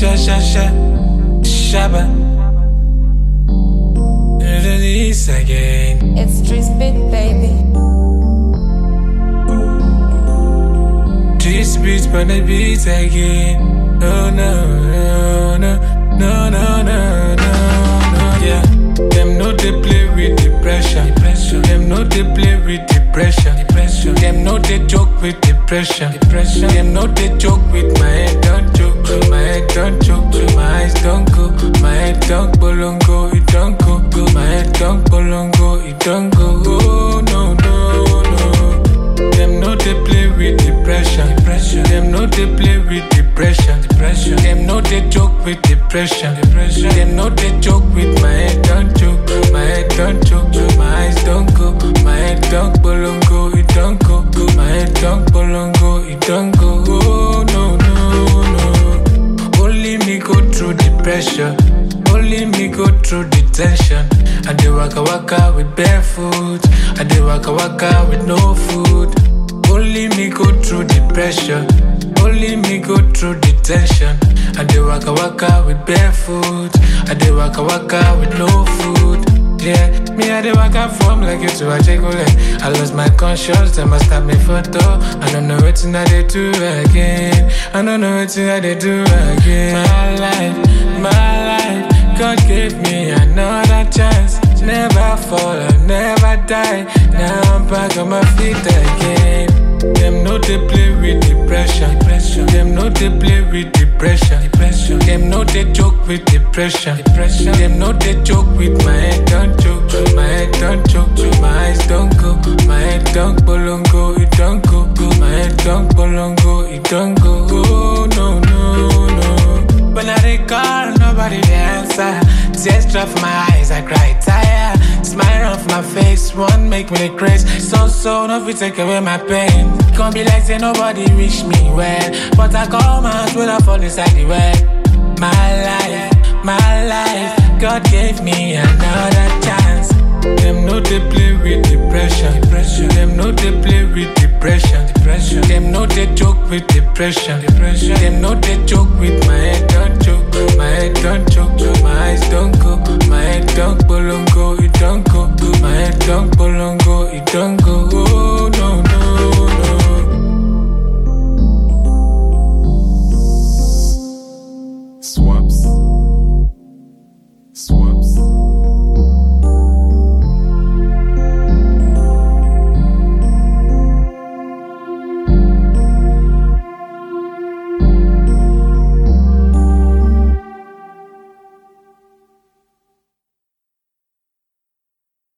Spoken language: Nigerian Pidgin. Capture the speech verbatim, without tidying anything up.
sha sha sha shabba. Do this again. It's Street Spit, baby. This beats on the beat again. No, no, no, no, no, no, no, no, no, yeah. Them know they play with depression. depression. Them know they play with depression. depression. Them know they joke with depression. depression. Them know they joke with my head don't joke. My head don't joke. My eyes don't go. My head don't bolongo. It don't go. My head don't bolongo. It don't go. Oh no no no. Them know they play with depression. depression. Them know they play with depression. depression. Them know they joke with depression. depression. Them know they joke with my head don't joke. My head don't joke. My eyes don't go. My head don't bolongo. It don't go. My head don't bolongo. It don't go. Oh no no no. Only me go through depression. Only me go through the tension. I do waka waka with barefoot. I do waka waka with no food. Only me go through depression. Only me go through the tension. I do waka waka with barefoot. I do waka waka with no food. Yeah, me I dey waka from like you to a chekole. I lost my conscience, they must stop me photo. I don't know what I they do again. I don't know what I they do again. My life, my life. God gave me another chance. Never fall, I never die. Now I'm back on my feet again. Them know they play with depression. depression. Them know they play with depression. depression. Them know they joke with depression. depression. Them know they joke with my head don't joke. My head don't joke. My eyes don't go. My head don't bolongo. It don't go. My head don't bolongo. It don't go. Oh no no no. When I dey call, nobody dey answer. Tears drop from my eyes, I cry tired. Smile off my face, one make me dey craze. So so, no fit take away my pain. Can't be like say nobody wish me well, but I come out when I fall inside the well. My life, my life, God gave me another chance. Them know they play with depression. depression. Them know they play with depression. depression. Them know they joke with depression. depression. Them know they joke with my head don't joke. My head don't joke. My eyes don't go. My head don't bolongo. It don't go. My head don't bolongo. It don't go. Oh no no no. Swaps.